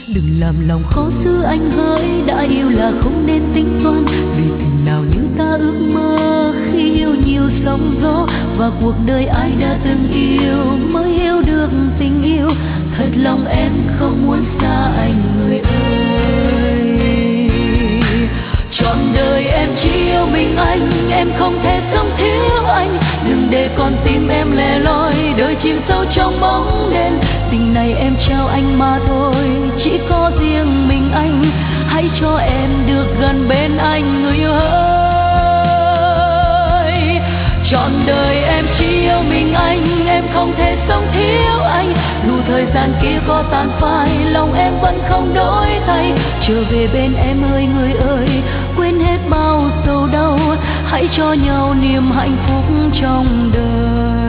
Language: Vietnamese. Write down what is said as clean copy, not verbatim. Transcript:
Đừng làm lòng khó xử anh hỡi, đã yêu là không nên tính toán, vì tình nào như ta ước mơ khi yêu nhiều sóng gió. Và cuộc đời ai đã từng yêu mới hiểu được tình yêu, thật lòng em không muốn xa anh người ơi. Trọn đời em chỉ yêu mình anh, em không thể sống thiếu anh. Đừng để con tim em lẻ loi, đời chìm sâu trong bóng đêm. Tình này em trao anh mà thôi, chỉ có riêng mình anh. Hãy cho em được gần bên anh người ơi. Trọn đời em chỉ yêu mình anh, em không thể sống thiếu anh. Dù thời gian kia có tàn phai, lòng em vẫn không đổi thay. Trở về bên em ơi người ơi, quên hết bao sầu đau. Hãy cho nhau niềm hạnh phúc trong đời.